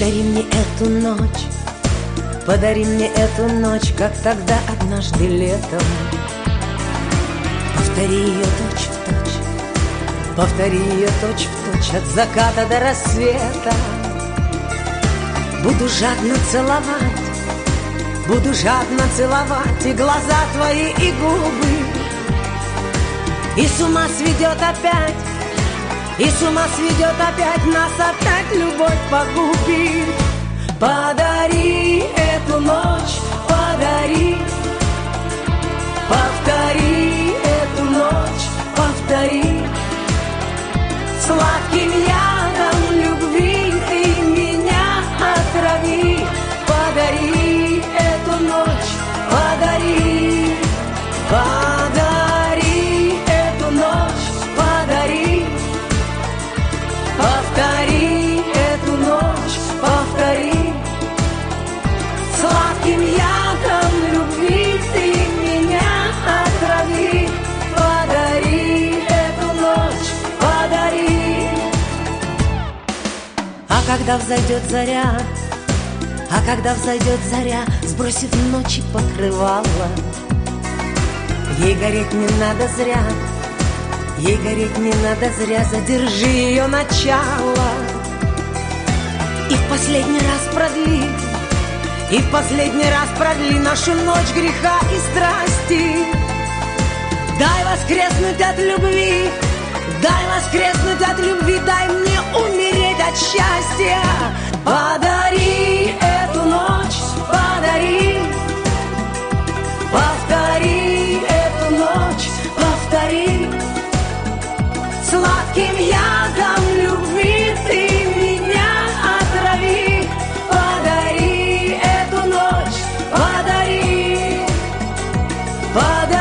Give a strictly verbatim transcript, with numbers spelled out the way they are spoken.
Подари мне эту ночь, подари мне эту ночь, как тогда однажды летом. Повтори ее точь в точь, повтори ее точь в точь, от заката до рассвета. Буду жадно целовать, буду жадно целовать и глаза твои, и губы. И с ума сведет опять, и с ума сведет опять, нас опять любовь погубит. Подари эту ночь, подари, повтори эту ночь, повтори. Сладким ядом любви ты меня отрави. Подари эту ночь, подари, подари эту ночь, подари. Повтори эту ночь, повтори. Сладким ядом любви ты меня отрави. Подари эту ночь, подари. А когда взойдет заря, а когда взойдет заря, сбросив ночи покрывало, ей гореть не надо зря, ей гореть не надо зря, задержи ее начало. И в последний раз продли, и в последний раз продли нашу ночь греха и страсти. Дай воскреснуть от любви, дай воскреснуть от любви, дай мне умереть от счастья. Подари эту ночь, подари, повтори эту ночь, повтори. Сладким ядом любви ты меня отрави. Подари эту ночь, подари, подари.